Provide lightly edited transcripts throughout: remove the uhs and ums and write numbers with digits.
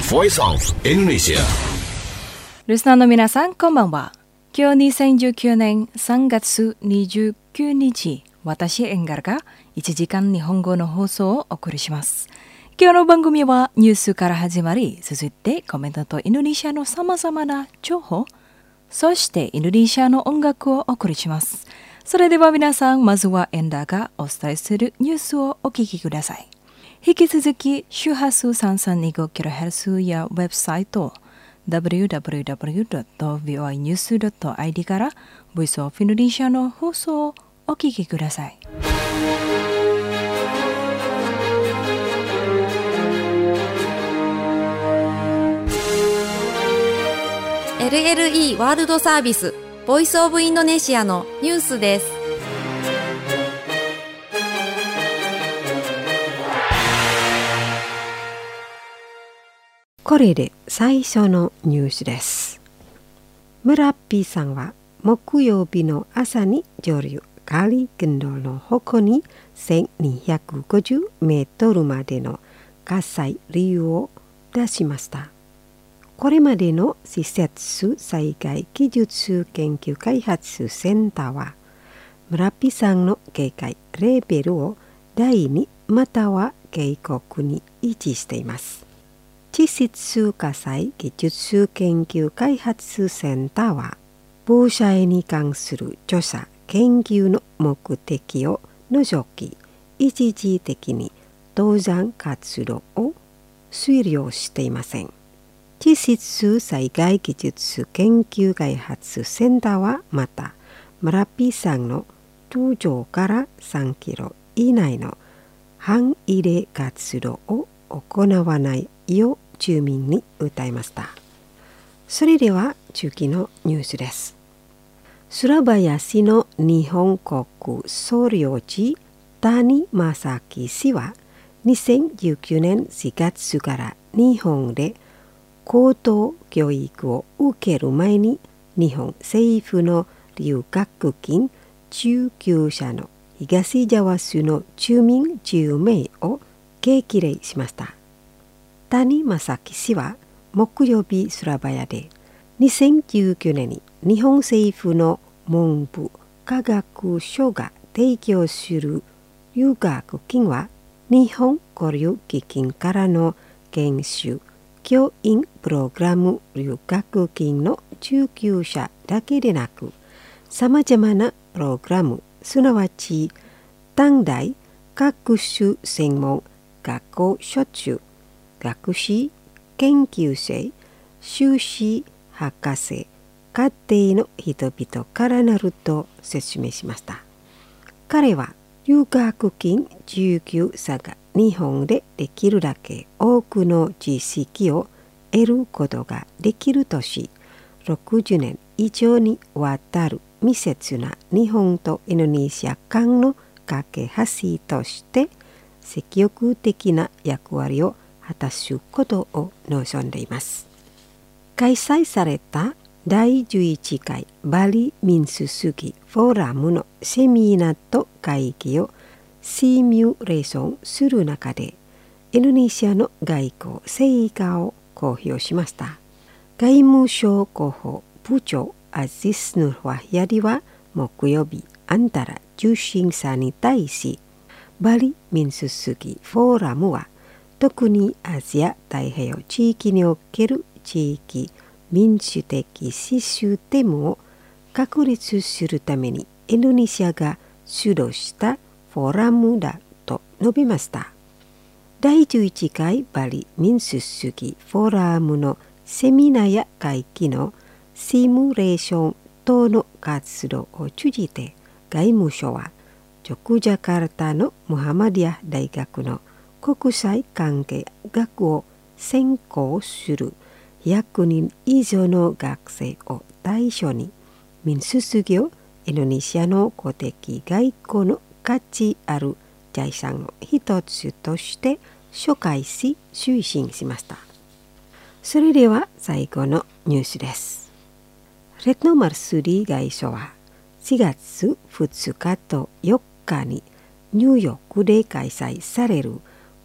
Voice of Indonesia。 リスナーの皆さん、こんばんは。今日2019年3月29日、私エンガルが1時間日本語の放送をお送りします。今日の番組はニュースから始まり、続いてコメントとインドネシアの様々な情報、そしてインドネシアの音楽をお送りします。それでは皆さん、まずはエンダーがお伝えするニュースをお聞きください。引き続き周波数 3325kHz やウェブサイトwww.voinews.id から Voice of Indonesia の放送をお聞きください。 LLE ワールドサービス Voice of Indonesia のニュースです。 これで最初のニュースです。村っぴーさんは木曜日の朝に上流カリグンドの方に1250メートルまでの火災理由を出しました。これまでの施設災害技術研究開発センターは村っぴーさんの警戒レベルを第2または警告に維持しています。地質火災技術研究開発センターは防災に関する調査研究の目的を除き一時的に登山活動を推奨していません。地質災害技術研究開発センターはまた村っぴーさんの登場から3キロ以内の半入れ活動を行わないよう住民に訴えました。それでは中期のニュースです。スラバヤ市の日本国総領事谷正樹氏は2019年4月から日本で高等教育を受ける前に日本政府の留学金受給者の東ジャワ州の住民10名を激励しました。谷正樹氏は木曜日スラバヤで2019年に日本政府の文部科学省が提供する留学金は日本交流基金からの研修教員プログラム留学金の受給者だけでなくさまざまなプログラムすなわち短大各種専門学校卒学士研究生修士博士家庭の人々からなると説明しました。彼は留学金受給者が日本でできるだけ多くの知識を得ることができるとし、60年以上にわたる密接な日本とインドネシア間の架け橋として積極的な役割を果たすことを望んでいます。開催された第11回バリ民主主義フォーラムのセミナーと会議をシミュレーションする中でインドネシアの外交成果を公表しました。外務省広報部長アジス・ヌルワヒヤディは木曜日アンタラ受信者に対しバリ民主主義フォーラムは特にアジア太平洋地域における地域民主的システムを確立するためにインドネシアが主導したフォーラムだと述べました。第11回バリ民主主義フォーラムのセミナーや会議のシミュレーション等の活動を通じて外務省はジョクジャカルタのムハマディア大学の国際関係学を専攻する100人以上の学生を対象に民主主義をインドネシアの公的外交の価値ある財産の一つとして紹介し推進しました。それでは最後のニュースです。レトノ・マルスリ外相は4月2日と4日にニューヨークで開催される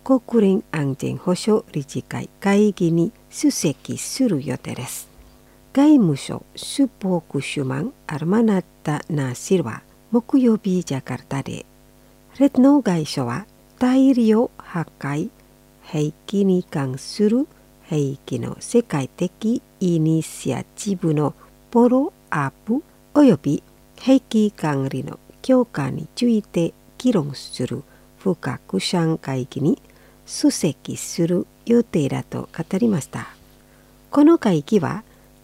国連安全保障理事会会議に出席する予定です。外務省スポークスマンアルマナッタ・ナシルは木曜日ジャカルタで、レッノ外相は大量破壊兵器に関する兵器の世界的イニシアチブのフォローアップおよび兵器管理の強化について議論する不拡散会議に出席する予定だと語りました。この会議は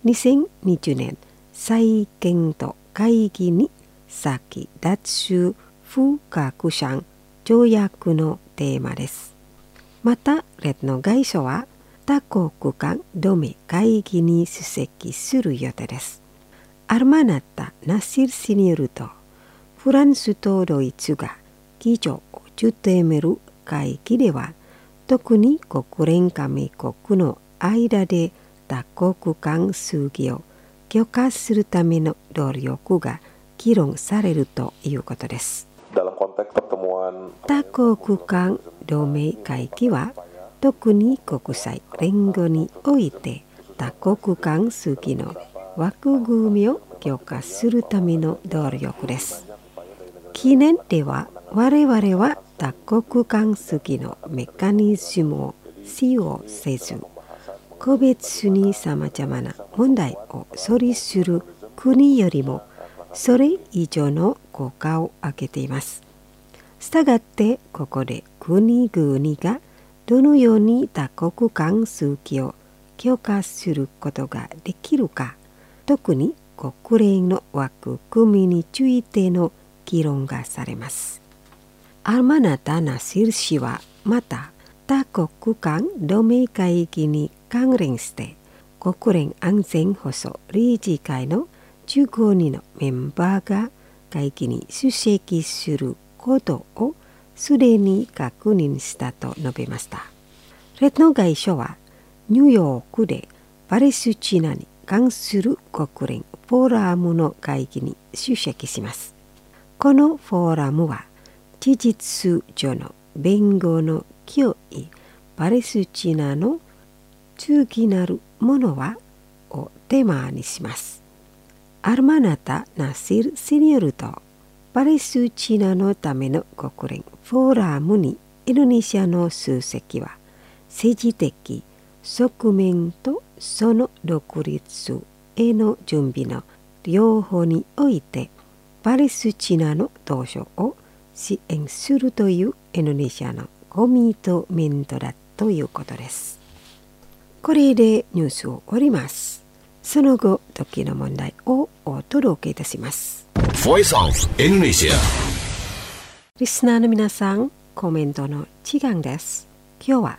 2020年再検討会議に先立つ不拡散条約のテーマです。また、レッノ外相は多国間同盟会議に出席する予定です。アルマナッタ・ナシル氏によると、フランスとドイツが議長を務める会議では、特に国連加盟国の間で多国間主義を強化するための努力が議論されるということです。多国間同盟会議は、特に国際連合において多国間主義の枠組みを強化するための努力です。近年では我々は多国間主義のメカニズムを使用せず、個別にさまざまな問題を処理する国よりもそれ以上の効果を上げています。したがってここで国々がどのように多国間主義を強化することができるか、特に国連の枠組みについての議論がされます。アルマナタ・ナシル氏はまた多国間同盟会議に関連して国連安全保障理事会の15人のメンバーが会議に出席することをすでに確認したと述べました。レッノ外相はニューヨークでパレスチナに関する国連フォーラムの会議に出席します。このフォーラムは事実上の弁護の脅威、パレスチナの次なるものはをテーマにします。アルマナタ・ナシル氏によると、パレスチナのための国連フォーラムにインドネシアの出席は政治的側面とその独立への準備の両方においてパレスチナの同胞を支援するというインドネシアのコミットメントだということです。これでニュースを終わります。その後、時の問題をお届けいたします。 Voice of Indonesia。 リスナーの皆さん、コメントの時間です。今日は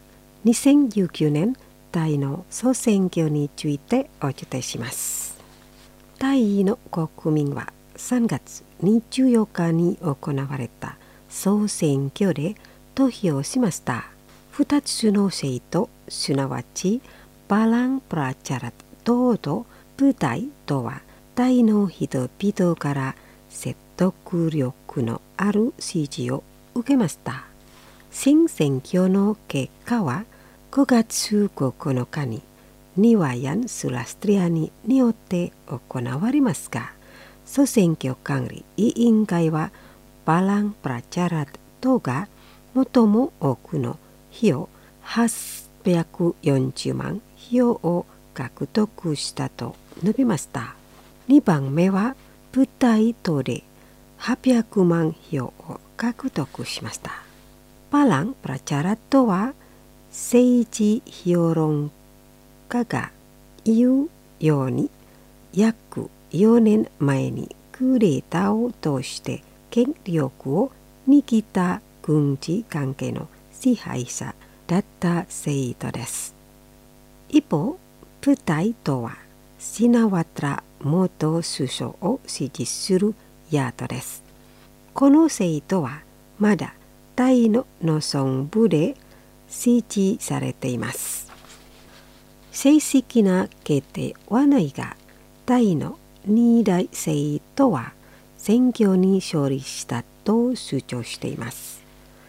2019年タイの総選挙についてお伝えします。タイの国民は3月24日に行われた総選挙で投票しました。2つの政党、すなわちバラン・プラチャラ党とプタイとはタイの人々から説得力のある支持を受けました。新選挙の結果は5月9日にニワヤン・スラストリアニによって行われますが、総選挙管理委員会はバラン・プラチャラ党が最も多くの票840万票を獲得したと述べました。2番目はプタイ党で800万票を獲得しました。バラン・プラチャラ党は政治評論家が言うように約4年前にクーデターを通して権力を握った軍事関係の支配者だった政党です。一方、プタイ党はシナワトラ元首相を支持する野党です。この政党はまだタイの農村部で支持されています。正式な決定はないが、タイの2大政党は選挙に勝利したと主張しています。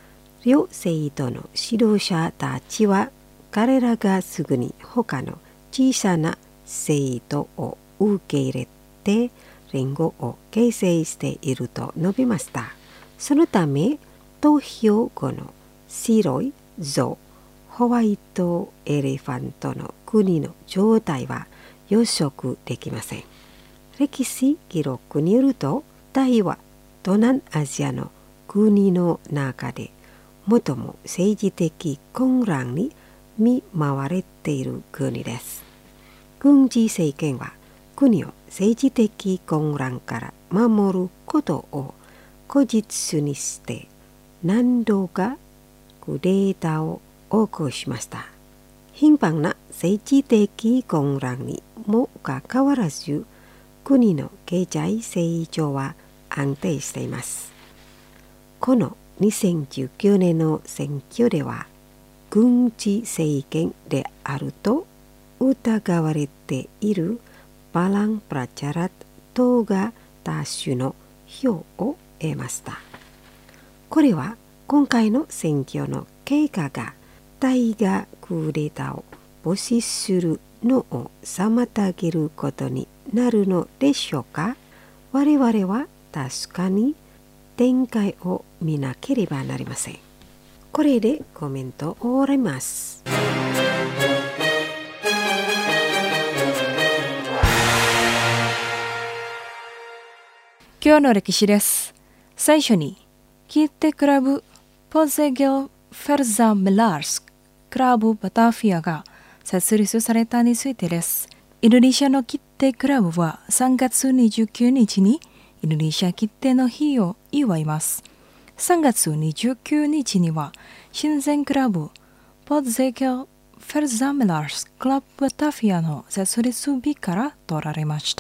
両生徒の指導者たちは彼らがすぐに他の小さな生徒を受け入れて連合を形成していると述べました。そのため投票後の白い象、ホワイトエレファントの国の状態は予測できません。歴史記録によると、タイは東南アジアの国の中で最も政治的混乱に見舞われている国です。軍事政権は国を政治的混乱から守ることを口実にして何度かクーデターを起こしました。頻繁な政治的混乱にもかかわらず、国の経済成長は安定しています。この2019年の選挙では、軍事政権であると疑われているバラン・プラチャラットが多数の票を得ました。これは今回の選挙の結果がタイがクーデターを防止するのを妨げることになるのでしょうか。我々は確かに展開を見なければなりません。これでコメントを終わります。 今日の歴史です。最初にキッテクラブポゼゲル・フェルザ・メラースクラブバタフィアが設立されたについてです。インドネシアのキッテクラブは3月29日にインドネシアキッテの日を祝います。3月29日には親善クラブポゼゲル・フェルザ・メラースクラブバタフィアの設立日から取られました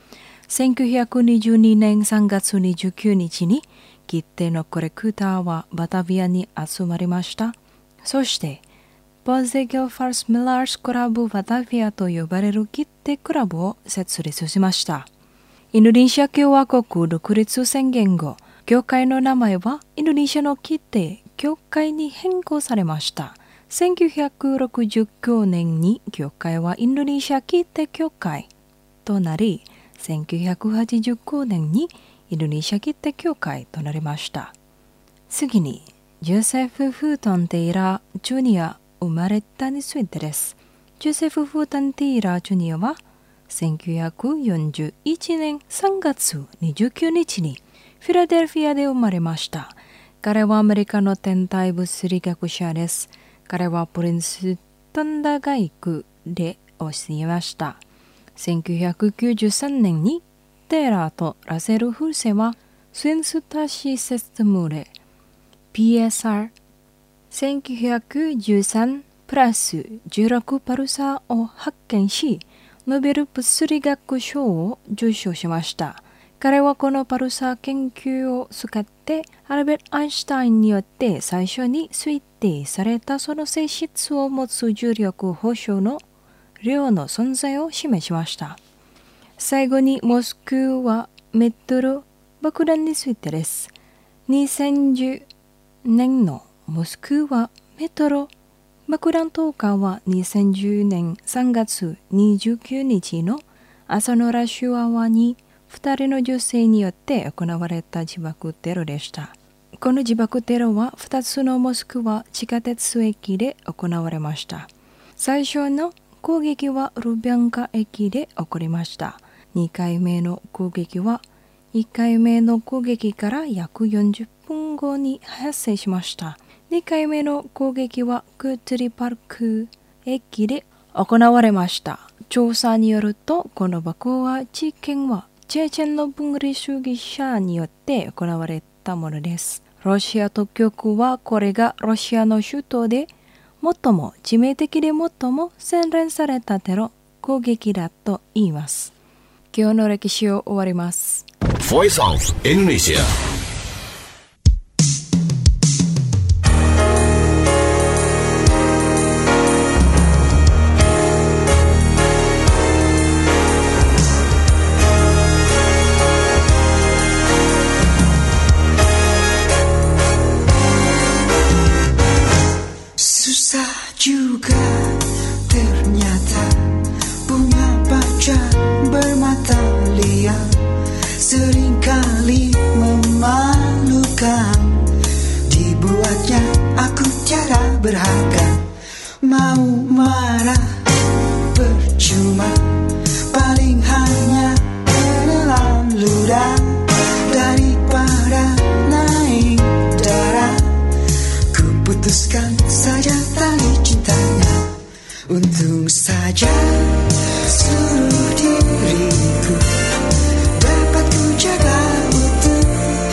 。1922年3月29日にキッテのコレクターはバタフィアに集まりました。そしてポゼゲル・ファルス・メラースクラブ・バタフィアと呼ばれるキッテクラブを設立しました。インドネシア共和国独立宣言後、教会の名前はインドネシアのキッテ教会に変更されました。1969年に教会はインドネシアキッテ教会となり、1989年にインドネシアキッテ教会となりました。次に、ジョセフ・フートン・テイラー・ジュニア生まれたについてです。ジョセフ・フートン・テイラー・ジュニアは1941年3月29日にフィラデルフィアで生まれました。彼はアメリカの天体物理学者です。彼はプリンストン大学で教えました。1993年にテイラーとラセル・フルセはスインスタシシステムで PSR1913 プラス16パルサーを発見し、ノーベル物理学賞を受賞しました。彼はこのパルサー研究を使ってアルベルト・アインシュタインによって最初に推定されたその性質を持つ重力保証の量の存在を示しました。最後にモスクワメトロ爆弾についてです。2010年のモスクワメトロ爆弾投下は2010年3月29日の朝のラッシュアワーに2人の女性によって行われた自爆テロでした。この自爆テロは2つのモスクワ地下鉄駅で行われました。最初の攻撃はルビャンカ駅で起こりました。2回目の攻撃は1回目の攻撃から約40分後に発生しました。2回目の攻撃はクートリパルク駅で行われました。調査によると、この爆破事件はチェチェンの分離主義者によって行われたものです。ロシア当局はこれがロシアの首都で最も致命的で最も洗練されたテロ攻撃だと言います。今日の歴史を終わります。 Voice of Indonesia。 Susah juga ternyata punya pacar bermata liar, seringkali memalukan. Dibuatnya aku tiada berharga. Mau marah percuma, paling hanya menelan ludah. Daripada naik darah, ku putuskan saja tali cintanya. Untung saja seluruh diriku dapat ku jaga utuh.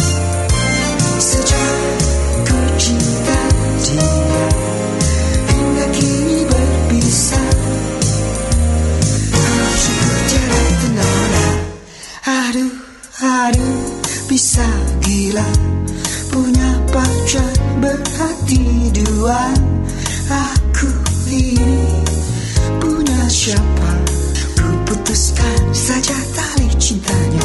Sejak ku cinta dia hingga kini berpisah, hatiku tiada tenang. Aduh, aduh, bisa gila punya pacar berhati dua. Aku ini punya siapa? Ku putuskan saja tali cintanya.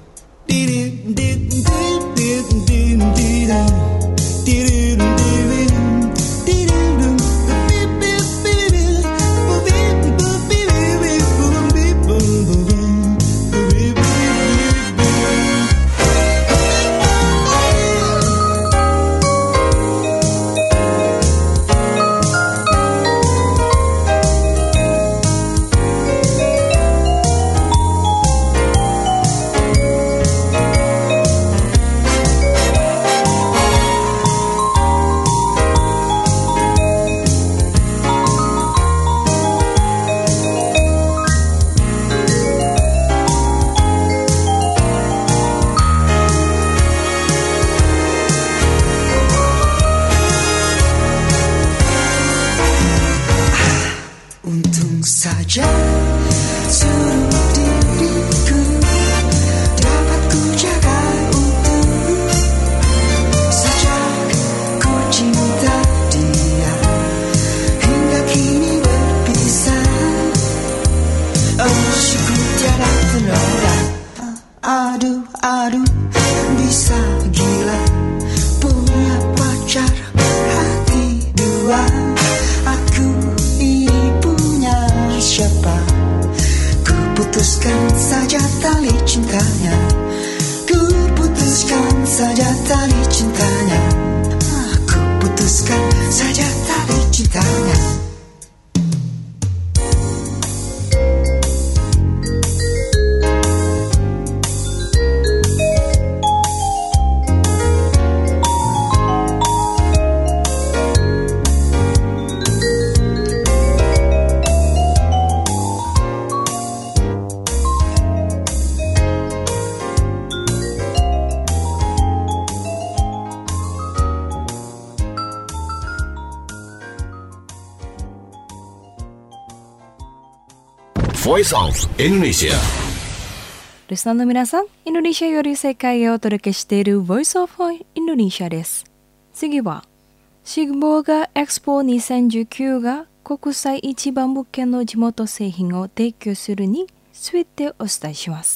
Untung saja seluruh diriku dapat ku jaga utuh. Sejak ku cinta dia hingga kini berpisah, asyikku tiada tenora. Aduh, aduh, bisa gila punya pacar hati dua. Aku siapa? Ku putuskan saja tali cintanya. Ku putuskan saja tali cintanya. Ku putuskan saja tali cintanya. Voice of Indonesia。 リスナーの皆さん、インドネシアより世界へお届けしている Voice of Indonesia です。次は、シグボーガエクスポ2019が国際一番物件の地元製品を提供するについてお伝えします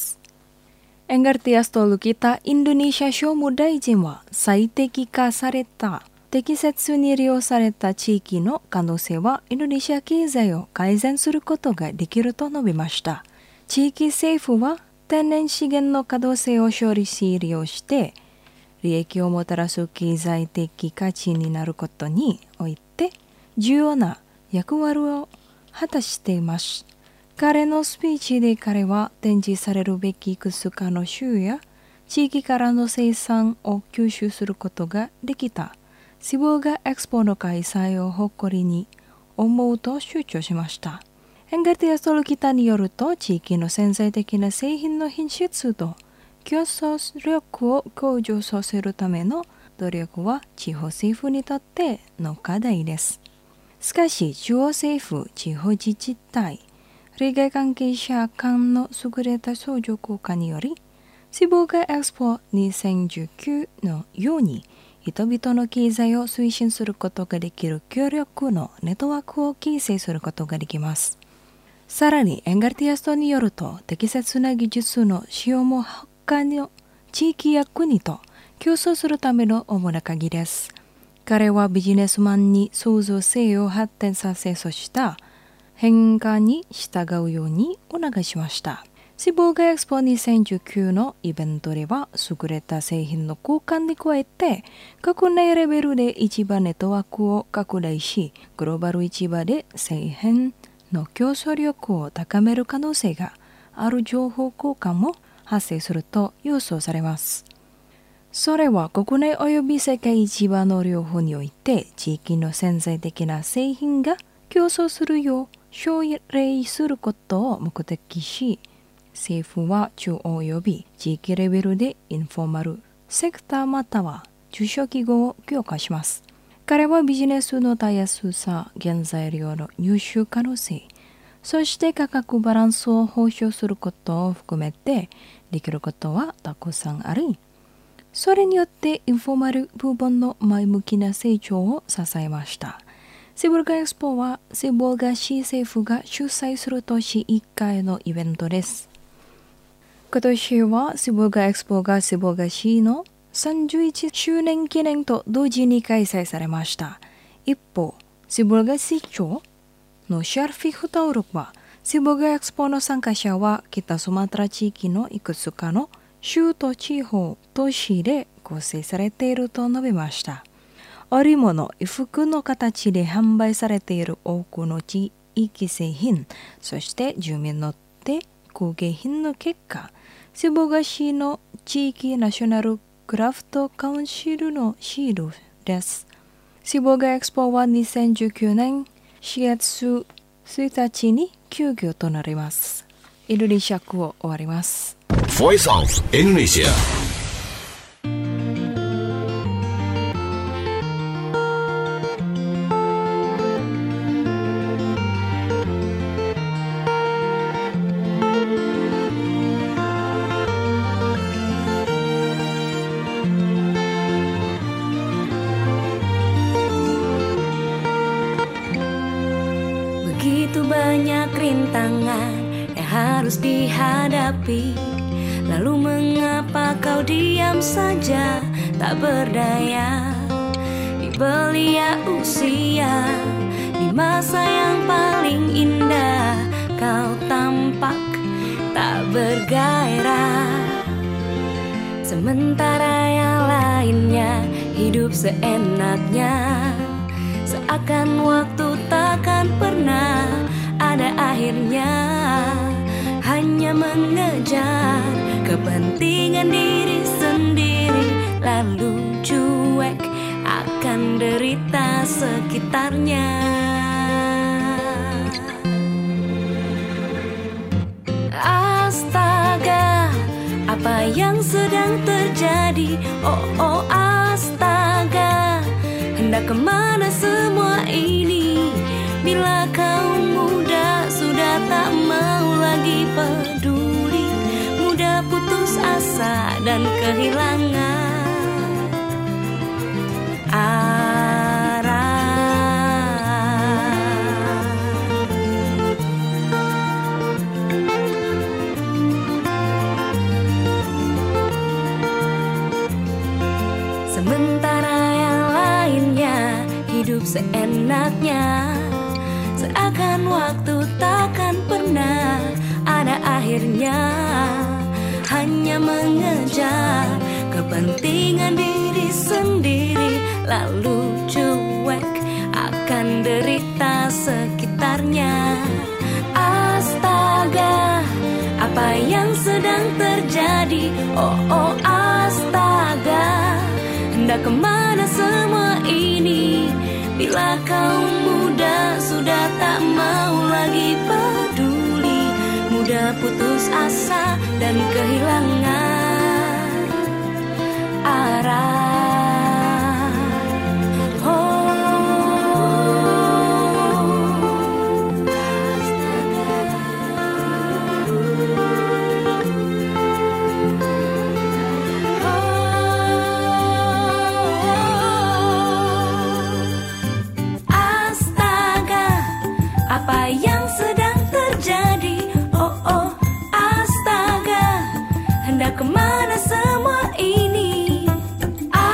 。Engartias tolu kita Indonesia Show Muda Ijinは最適化された適切に利用された地域の可能性はインドネシア経済を改善することができると述べました。地域政府は天然資源の可能性を処理し利用して利益をもたらす経済的価値になることにおいて重要な役割を果たしています。彼のスピーチで彼は展示されるべきいくつかの州や地域からの生産を吸収することができたシボーガエクスポの開催を誇りに思うと主張しました。エンガティアストルキタによると地域の潜在的な製品の品質と競争力を向上させるための努力は地方政府にとっての課題です。しかし中央政府、地方自治体、利害関係者間の優れた相乗効果によりシボーガエクスポ2019のように人々の経済を推進することができる協力のネットワークを形成することができます。さらにエンガルティアストによると適切な技術の使用も他の地域や国と競争するための主な鍵です。 彼はビジネスマンに創造性を発展させ、そした変化に従うようにお願いしました。シボガエクスポ2019のイベントでは優れた製品の交換に加えて国内レベルで市場ネットワークを拡大し、グローバル市場で製品の競争力を高める可能性がある情報交換も発生すると予想されます。それは国内及び世界市場の両方において地域の潜在的な製品が競争するよう奨励することを目的し、政府は中央及び地域レベルでインフォーマルセクターまたは中小企業を強化します。彼はビジネスのたやすさ、原材料の入手可能性、そして価格バランスを保証することを含めてできることはたくさんあり、それによってインフォーマル部分の前向きな成長を支えました。シボルガエクスポはシボルガ市政府が主催する年1回のイベントです。今年はシボルガエクスポがシボルガ市の31周年記念と同時に開催されました。一方、シボルガ市長のシャルフィフ登録は、シボルガエクスポの参加者は北スマトラ地域のいくつかの州と地方都市で構成されていると述べました。織物、衣服の形で販売されている多くの地域製品、そして住民の手工芸品の結果、シボルガ市の地域ナショナルクラフトカウンシルのシールです。シボルガエクスポは2019年4月1日に休業となります。イルリシャクを終わります。 Voice of Indonesia. Begitu banyak rintangan yang harus dihadapi, lalu mengapa kau diam saja, tak berdaya di belia usia, di masa yang paling indah kau tampak tak bergairah, sementara yang lainnya hidup seenaknya, seakan waktu takkan pernah ada akhirnya, hanya mengejar kepentingan diri sendiri, lalu cuek akan derita sekitarnya. Astaga, apa yang sedang terjadi? Oh astaga, hendak kemana semua ini? Bila kau muda sudah tak mau lagi peduli, mudah putus asa dan kehilangan arah. Sementara yang lainnya hidup seenaknya, seakan waktu takkan pernah ada akhirnya, hanya mengejar kepentingan diri sendiri, lalu cuek akan derita sekitarnya. Astaga, apa yang sedang terjadi? Oh astaga, hendak kemana semua ini? Bila kau muda sudah tak mau lagi peduli, mudah putus asa dan kehilangan arah. Apa yang sedang terjadi? Oh astaga, hendak kemana semua ini?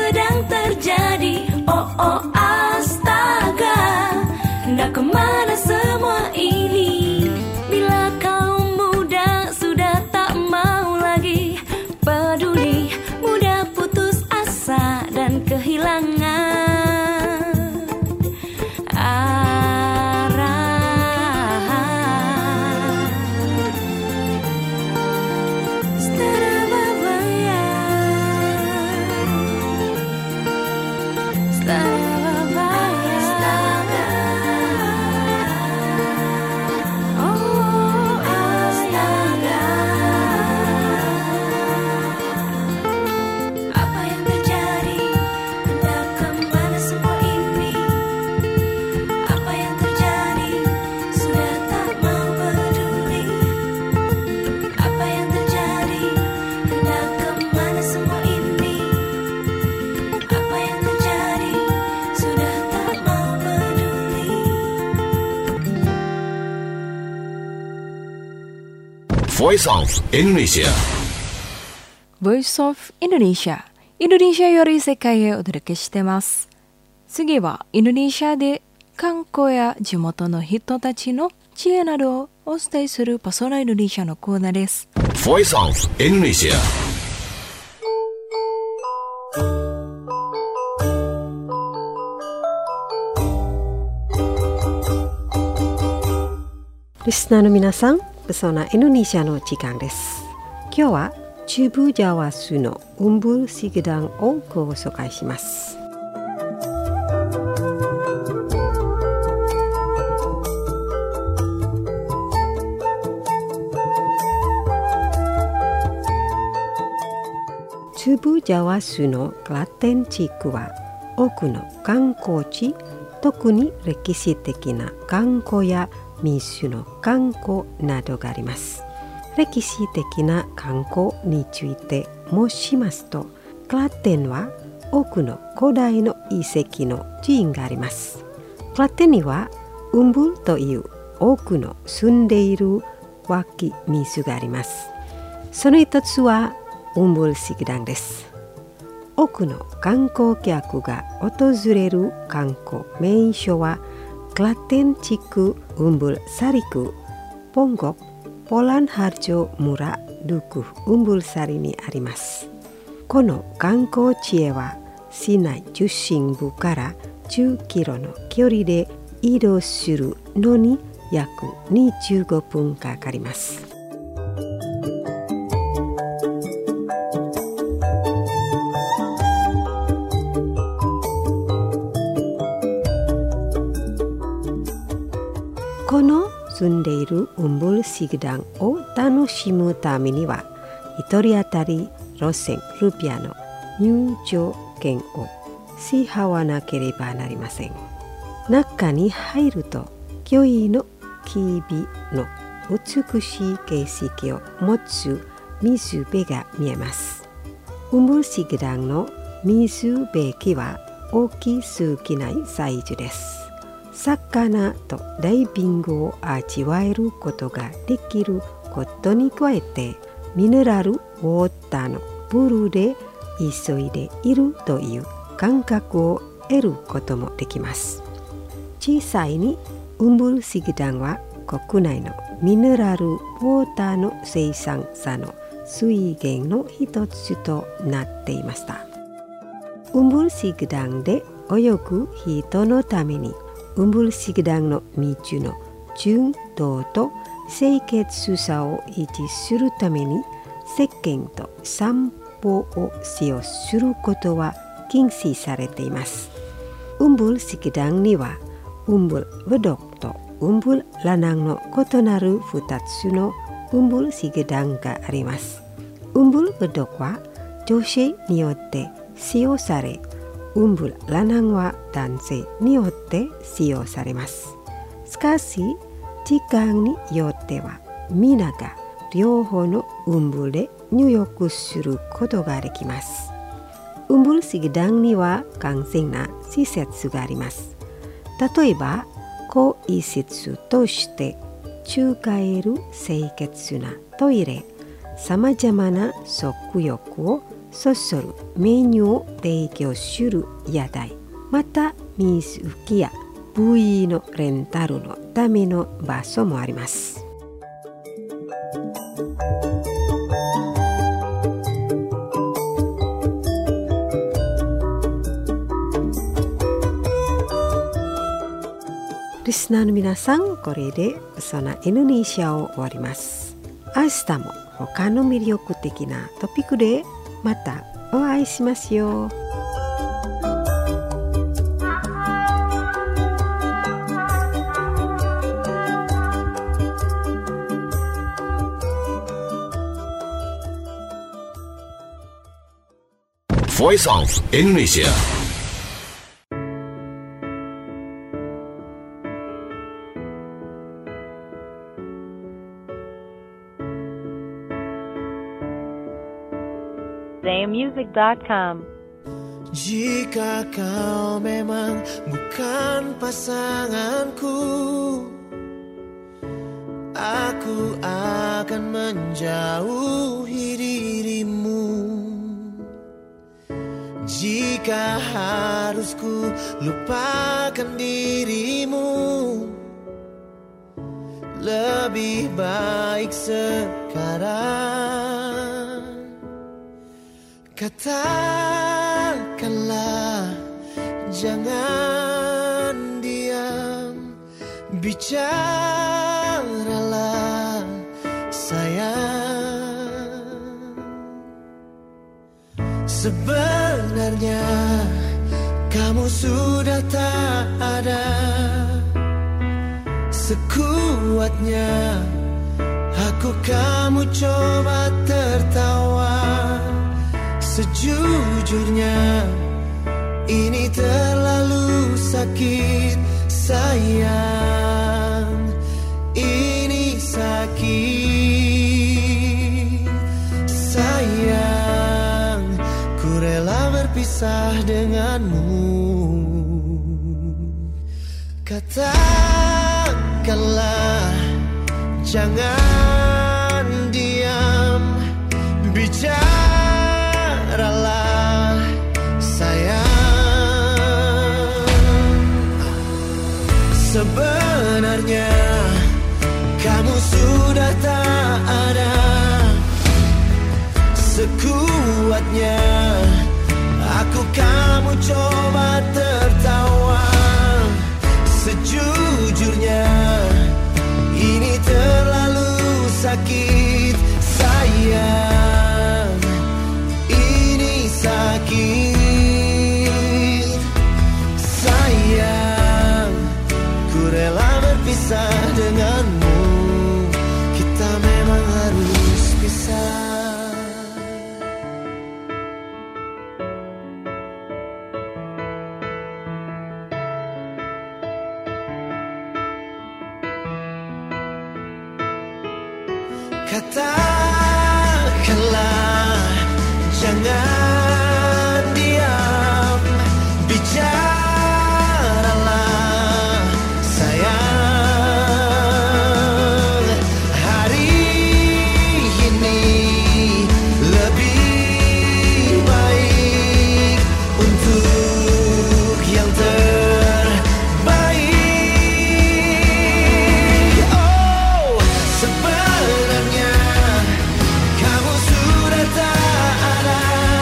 sedang terjadi. Oh oh astaga, hendak kemana semua ini? Bila kaum muda sudah tak mau lagi peduli, mudah putus asa dan kehilangan Voice of Indonesia. Voice of Indonesia。インドネシアより世界へお届けしてます。次はインドネシアで観光や地元の人たちの知恵などをお伝えするパソナインドネシアのコーナーです。 Voice of Indonesia。 リスナーの皆さん、パソナインドネシアの時間です。今日は中部ジャワ州のウンブルシグダンをご紹介します。中部ジャワ州のクラテン地区は多くの観光地、特に歴史的な観光や民主の観光などがあります。歴史的な観光について申しますと、クラテンは多くの古代の遺跡の寺院があります。クラテンにはウンブルという多くの住んでいる湧き水があります。その一つはウンブルシグダンです。多くの観光客が訪れる観光名所はクラテン地区ウンブルサリ区、ポンゴク、ポランハルジョ村、ルクウンブルサリにあります。この観光地へは市内中心部から10キロの距離で移動するのに約25分かかります。この住んでいるウンブルシグダンを楽しむためには、一人当たり6000ルピアの入場券を支払わなければなりません。中に入ると、巨異の木々の美しい景色を持つ水辺が見えます。ウンブルシグダンの水辺は大きすぎないサイズです。魚とダイビングを味わえることができることに加えて、ミネラルウォーターのプールで急いでいるという感覚を得ることもできます。実際にウンブルシグダンは国内のミネラルウォーターの生産者の水源の一つとなっていました。ウンブルシグダンで泳ぐ人のために、ウンブルシグダンの道の順道と清潔さを維持するために、石鹸と散歩を使用することは禁止されています。ウンブルシグダンにはウンブルブドクとウンブルラナンの異なる2つのウンブルシグダンがあります。ウンブルブドクは女性によって使用され、ウンブルラナンは男性によって使用されます。しかし、時間によっては皆が両方のウンブルで入浴することができます。ウンブルシグダンには完全な施設があります。例えば、更衣室として使える清潔なトイレ、さまざまな足浴をそそるメニューを提供する屋台、また水拭きや部位のレンタルのための場所もあります。リスナーの皆さん、これでそのインドネシアを終わります。明日も他の魅力的なトピックでまたお会いしますよ。 Voice of Indonesia. zayamusic.com. Jika kau memang bukan pasanganku, aku akan menjauhi dirimu. Jika harus ku lupakan dirimu, lebih baik sekarang. Katakanlah, jangan diam, bicaralah sayang. Sebenarnya kamu sudah tak ada, sekuatnya aku kamu coba tertawa. Sejujurnya ini terlalu sakit sayang, ini sakit sayang, ku rela berpisah denganmu. Katakanlah, jangan diam, bicaralah sayang. Sebenarnya kamu sudah tak ada, sekuatnya aku kamu coba tertawa. Sejujurnya ini terlalu sakit sayang, ini sakit sayang, ku rela berpisah denganmu. Kita memang harus pisah. Katakanlah, jangan diam, bicaralah sayang. Hari ini lebih baik untuk yang terbaik. Oh, sebenarnya kamu sudah tak ada,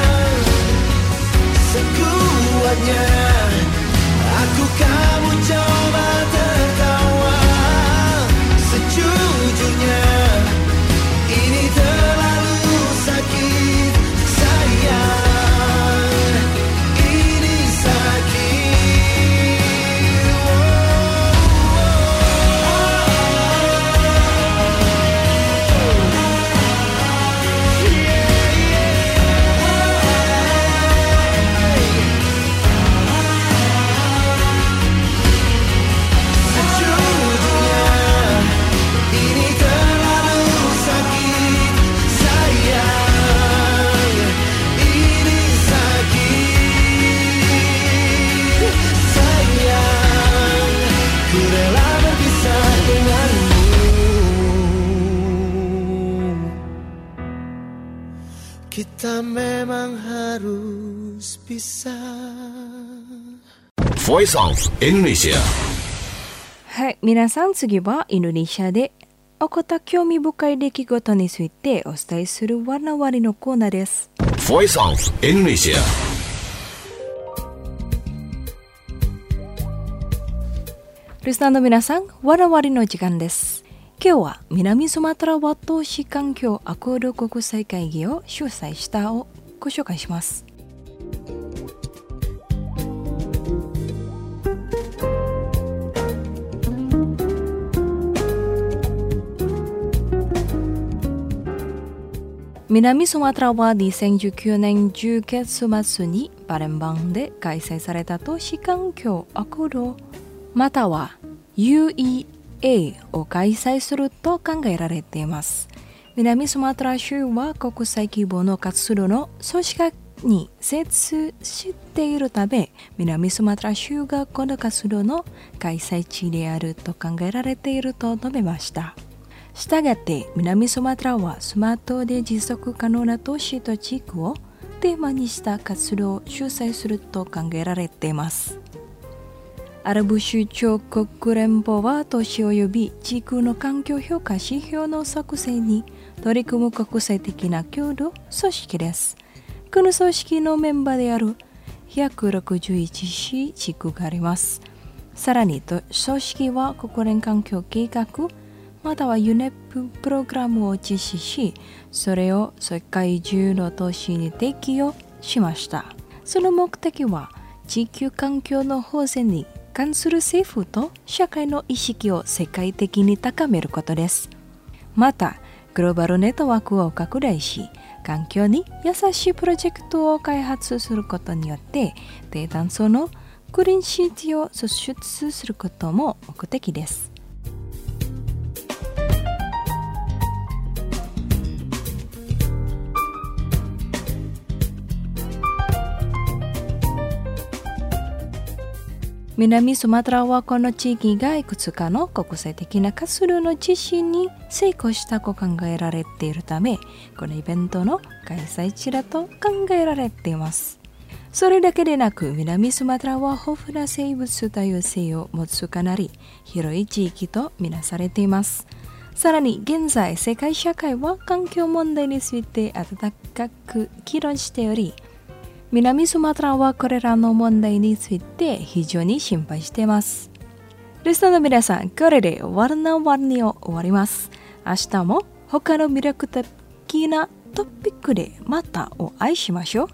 sekuatnya aku kamu coba tertawa. Sejujurnya ini terlalu sakit sayang, ini sakit. kita memang harus pisah. Voice of Indonesia. はい、皆さん次はインドネシアで起こった興味深い出来事についてお伝えするワナワリのコーナーです。 Voice of Indonesia. リスナーの皆さん、ワナワリの時間です。今日は南スマトラワ都市環境アコード国際会議を主催したをご紹介します。南スマトラは2019年10月末にパレンバンで開催された都市環境アコードまたは UEA を開催すると考えられています。南スマトラ州は国際規模の活動の組織に接しているため、南スマトラ州がこの活動の開催地であると考えられていると述べました。したがって南スマトラはスマートで持続可能な都市と地区をテーマにした活動を主催すると考えられています。アラブ首長国連邦は都市及び地区の環境評価指標の作成に取り組む国際的な共同組織です。この組織のメンバーである161市地区があります。さらに組織は国連環境計画または UNEP プログラムを実施し、それを世界中の都市に適用しました。その目的は地球環境の保全に関する政府と社会の意識を世界的に高めることです。また、グローバルネットワークを拡大し、環境に優しいプロジェクトを開発することによって、低炭素のグリーンシティを創出することも目的です。南スマトラはこの地域がいくつかの国際的な活動の実施に成功したと考えられているため、このイベントの開催地だと考えられています。それだけでなく、南スマトラは豊富な生物多様性を持つかなり広い地域とみなされています。さらに現在、世界社会は環境問題について温かく議論しており、南スマトラはこれらの問題について非常に心配しています。リスナーの皆さん、これでワナワニを終わります。明日も他の魅力的なトピックでまたお会いしましょう。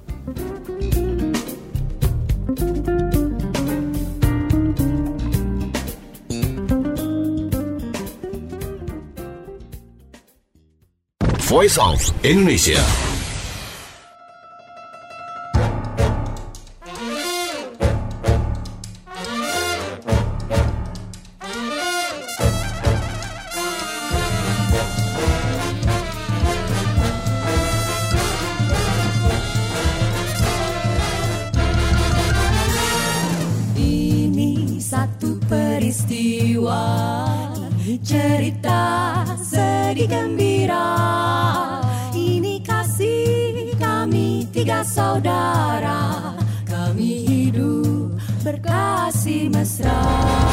Voice of Indonesia. Peristiwa cerita sedih gembira, ini kasih kami tiga saudara, kami hidup berkasih mesra.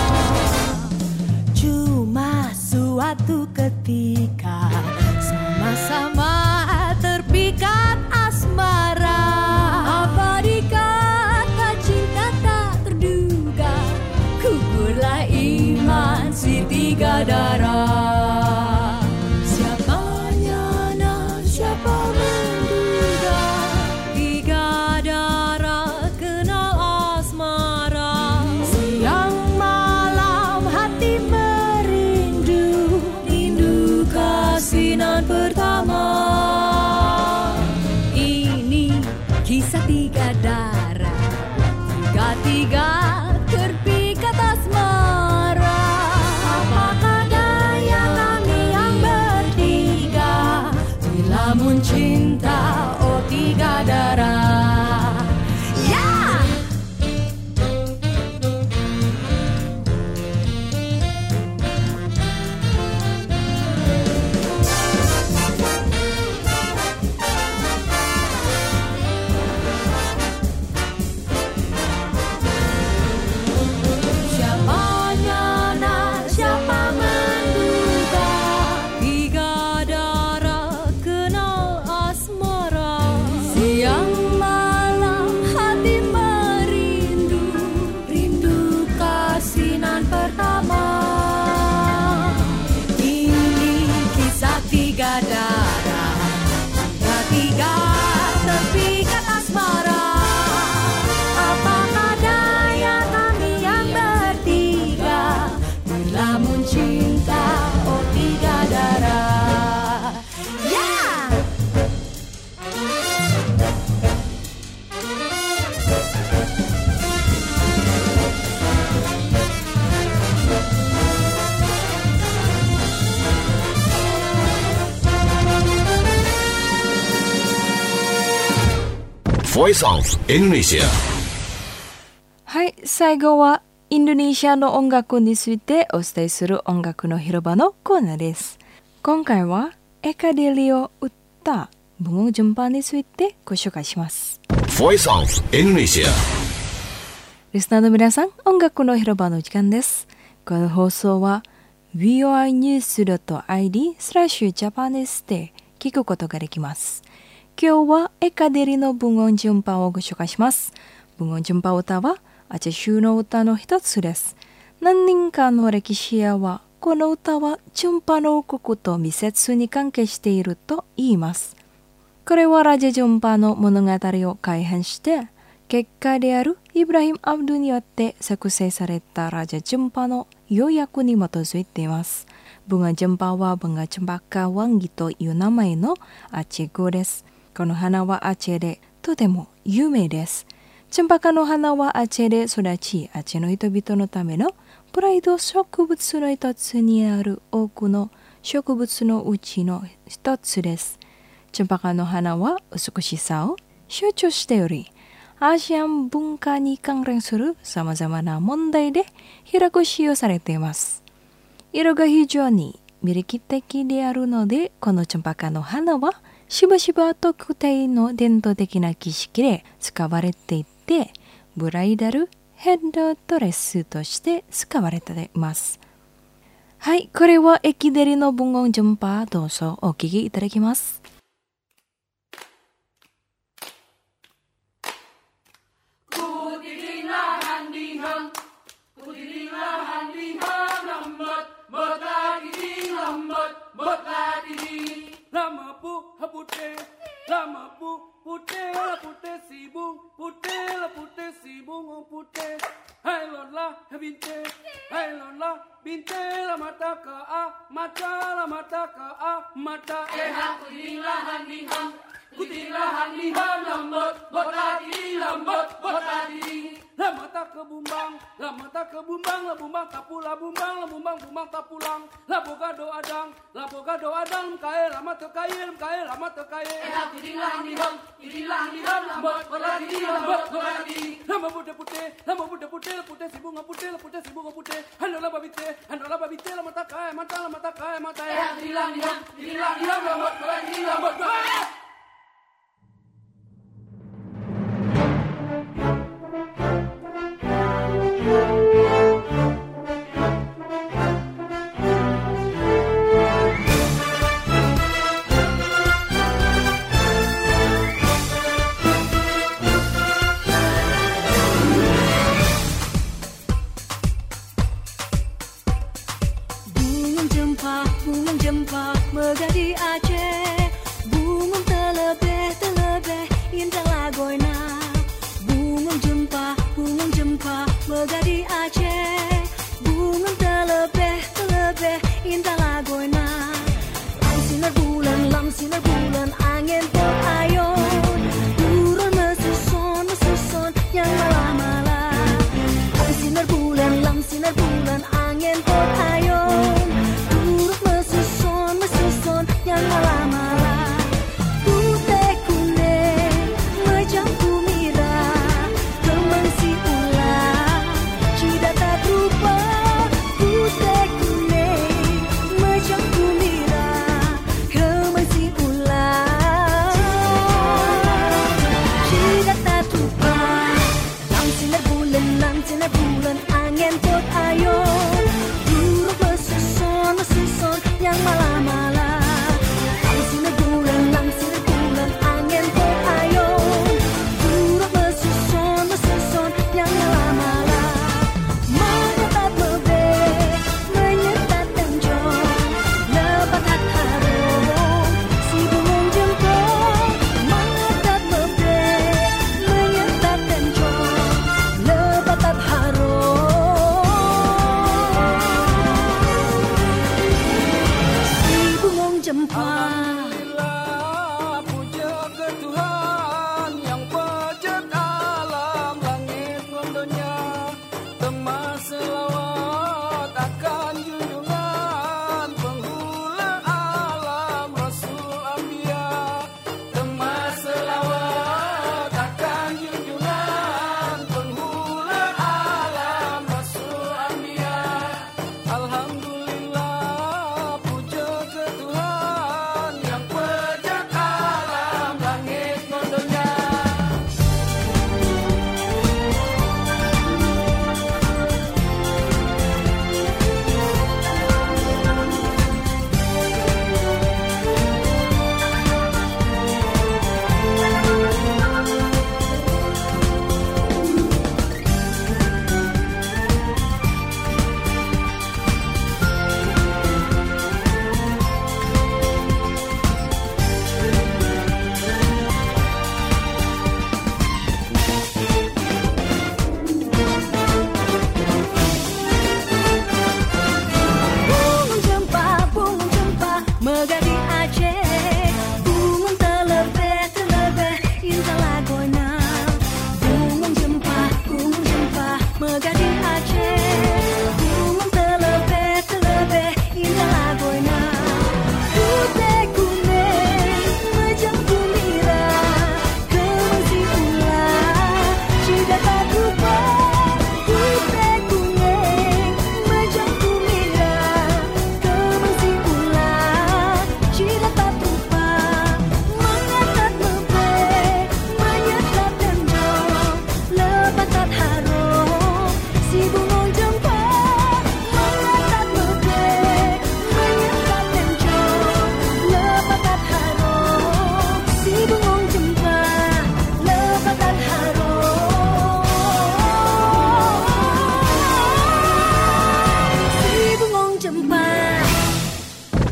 Cuma suatu ketika sama-sama terpikat asmara, abadi kata cinta tak terduga, gugurlah iman si tiga darah. Siapa nyana, siapa menduga, tiga darah kenal asmara. Siang malam hati merindu, rindu kasinan pertama. Ini kisah tiga darah, tiga-tiga terpikat asmara. Apakah daya kami yang bertiga, dilamun cinta oh tiga darah. Ya! Voice of Indonesia。 はい、最後はインドネシアの音楽についてお伝えする音楽の広場のコーナーです。今回はEka Delio Utta Bungong Jumpaについてご紹介します。 Voice of Indonesia。 リスナーの皆さん、音楽の広場の時間です。この放送は voinews.id/Japanese で聞くことができます。今日はEka DelioのBungong Jumpaをご紹介します。Bungong Jumpa歌はアジア州の歌の一つです。何人かの歴史家はこの歌はジュンパの王国と密接に関係していると言います。これはラジャジュンパの物語を改変して結果であるイブラヒム・アブドゥによって作成されたラジャジュンパの要約に基づいています。ブンガジュンパはブンガチャンバカワンギという名前のアチェ語です。この花はアチェでとても有名です。チャンバカの花はアチェで育ち、アチェの人々のためのプライド植物の一つにある多くの植物のうちの一つです。チャンバカの花は美しさを象徴しており、アジアン文化に関連するさまざまな問題で広く使用されています。色が非常に魅力的であるので、このチャンバカの花はしばしば特定の伝統的な儀式で使われていて、ブライダルヘッドドレスとして使われています。はい、これはEka DelioのBungong Jumpa、どうぞお聴きいただきます。 Lama putih la putih si bung putih hai lon la binte la mata ka a mata kuting la hani ham lambot botati la mata ke bumbang la bumbang tapulang la boga do adang kae la mata kae kuting la hani ham lambot botati lama putih si bunga putih hando la babite la mata kae kuting la hani ham lambot Bungong jempa megah di Aceh, bungong terlebih indah lagoina. Bungong jempa megah di Aceh, bungong terlebih indah lagoina. Lam sinar bulan angin berayun, turun mesusun yang malam-malam. Lam sinar bulan angin berayun, yang malam-malam. Putih kuning macam kumira, kembang si ular tidak tak rupa. Putih kuning macam kumira, kembang si ular tidak tak rupa. Lam sinar bulan angin pot ayun, turut mesusun yang malam-malam.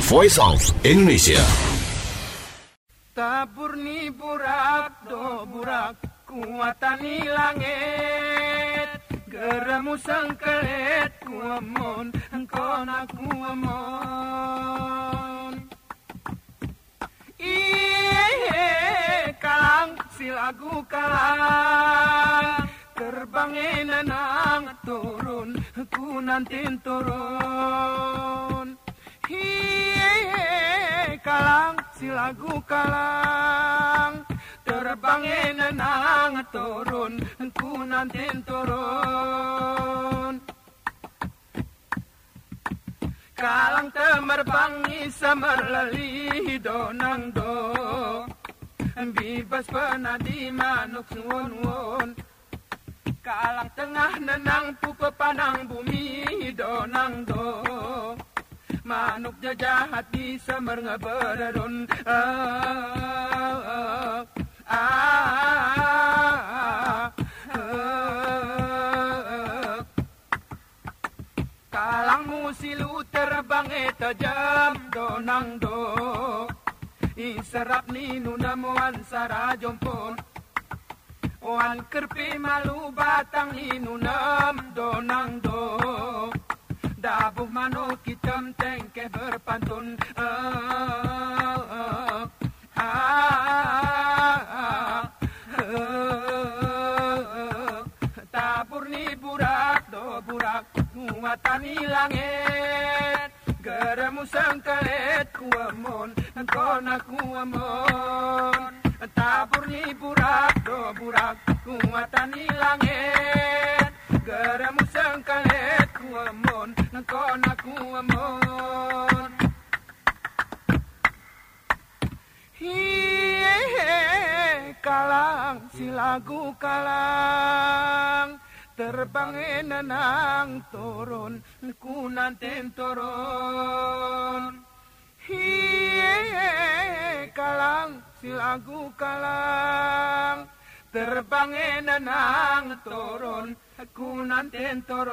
Voice of Indonesia. Tabur ni burak do burak kuatani langit geramu sangkelet kuamon engkau nak kuamon kalang silagu kalang terbangin nang turun ku nanti turun kalang silagu kalang terbangin nang turun ku nanti turun kalang temerbangi semerlali donang do bibas penadi manuk suwon-won kalang tengah nenang pupe panang bumi donang do manuk jajahat di semer ngebererun kalang musilu terbang tajam donang do iserap ni nunamuan sarajompon wan kerpi malu batang ni nunam donang do dabuh manuk hitam tengkeh berpantun tabur ni burak do burak muatani langit geramu sangkalet kuamon engkau nak kuamon tabur ni burak do burak muatani langit geramu sangkalet kuamon engkau nak kuamon kalang silagu kalang terbangin nang turun ku nanti turun kalang silagu kalang terbangin nang turun ku nanti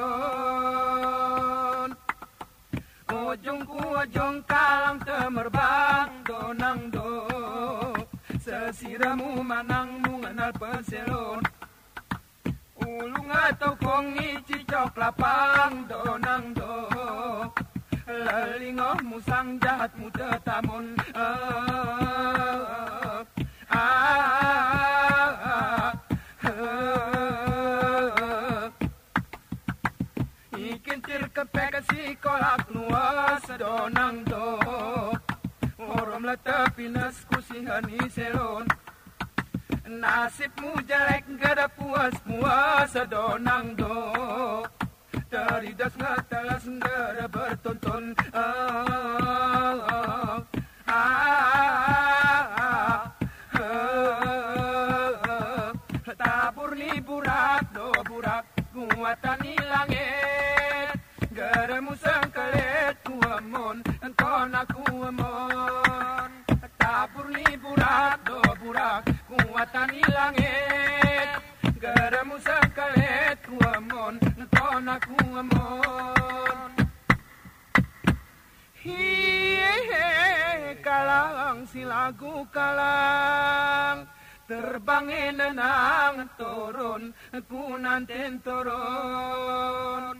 turun ujung ku ujung kalang temerbang donang do sesiramu manang mengenal peselon ulung atau kongi cicok lapang donang do lelingoh musang jahatmu tetamun ikintir kepek si kolak nuas donang do orom letapinas kusihani selon nasibmu jelek gada puas donang do teridas ngatalas gada bertonton tabur ni burak do burak kuatani langit geramu sangkalet kuamon engkau nak kuamon tabur ni burak do burak kuatani langit geramu sangkalet kuamon engkau nak kuamon kalang silagu kalang terbangin nang turun ku nanti turun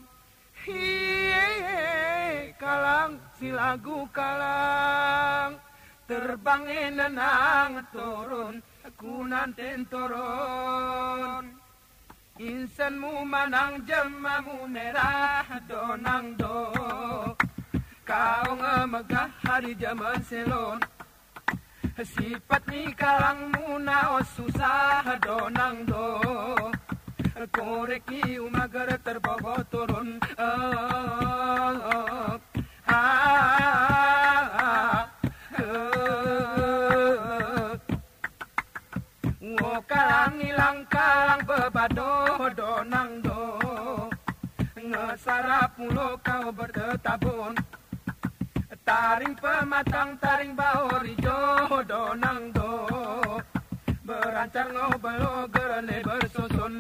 kalang silagu kalang terbangin nang turun ku nanti turun insanmu manang jemamu merah donang do kau ngemegah hari zaman selon sifat ni kalangmu naos susah donang do korek ni umagar terbawa turun kalang ilang kalang bebado donang do ngesarap mulo kau bertetabun taring pematang taring baur ijo donang do berancar ngobelo gerane bersusun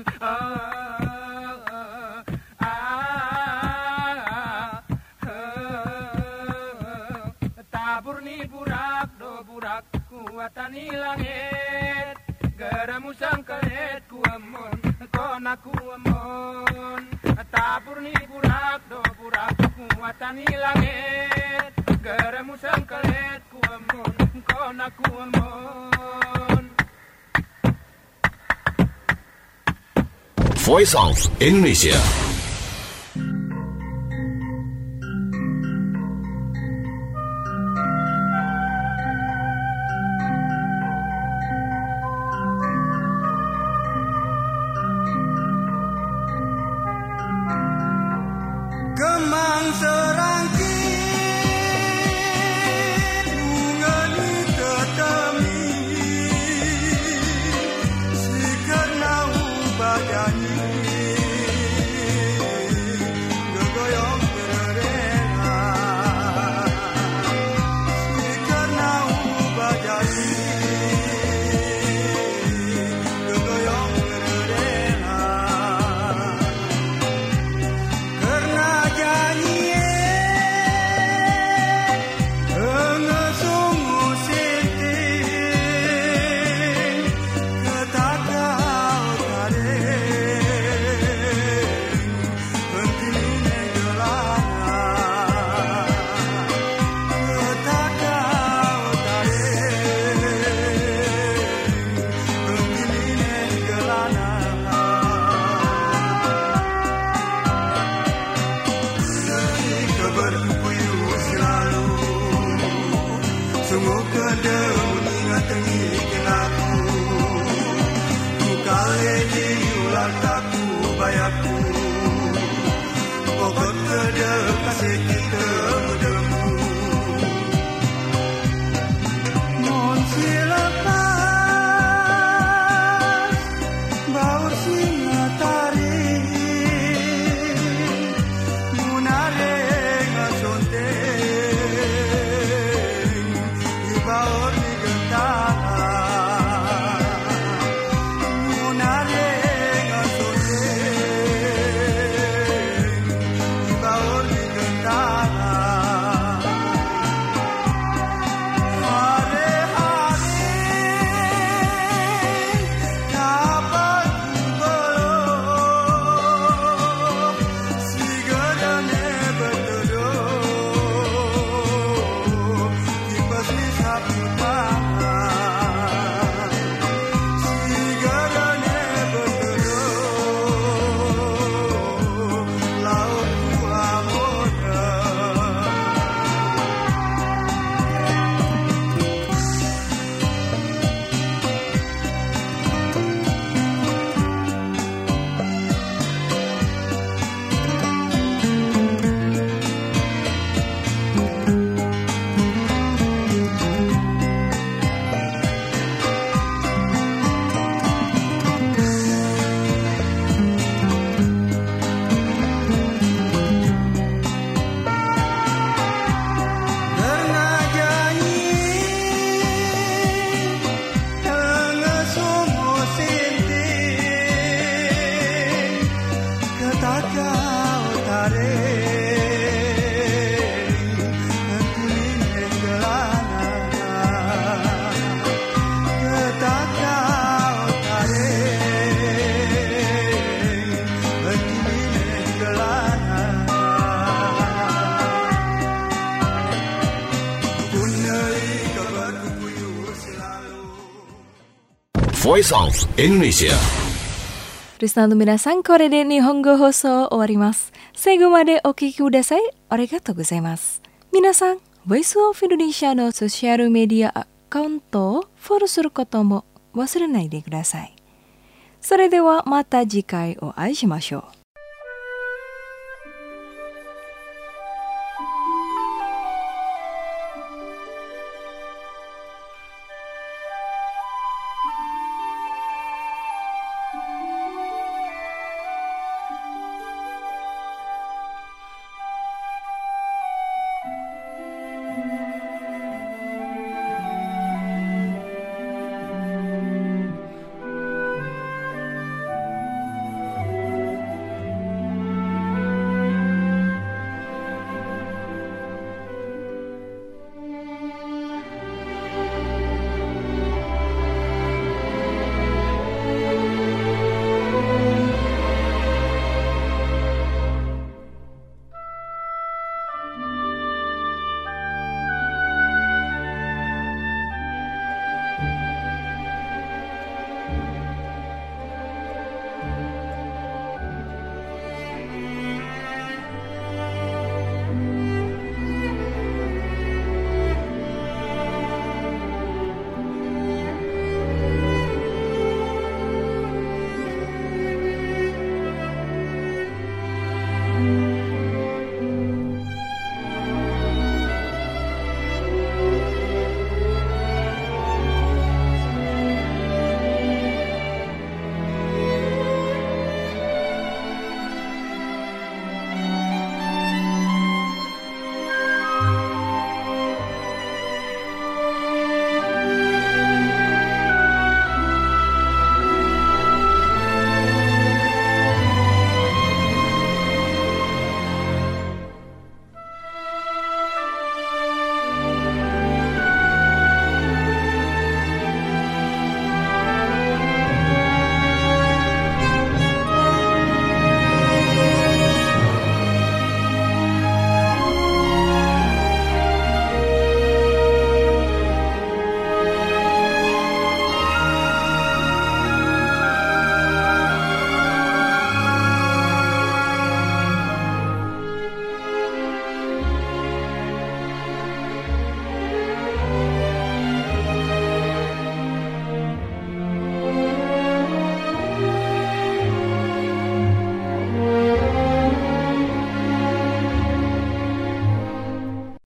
kuatani langit Geramusang karet kuamon Kona kuamon Tapurni purak do purak kuatani langit Geramusang karet kuamon Kona kuamon Voice of Indonesia. Kemang serangkit bunga di ketemi si karena ubahnya gegoyong berrela si karena ubahnya gegoyong berrela karena Voice of Indonesia. リスナーの皆さん、これで日本語放送終わります。最後までお聞きください。ありがとうございます。皆さん、Voice of Indonesia のソーシャルメディアアカウントをフォローすることも忘れないでください。それではまた次回お会いしましょう。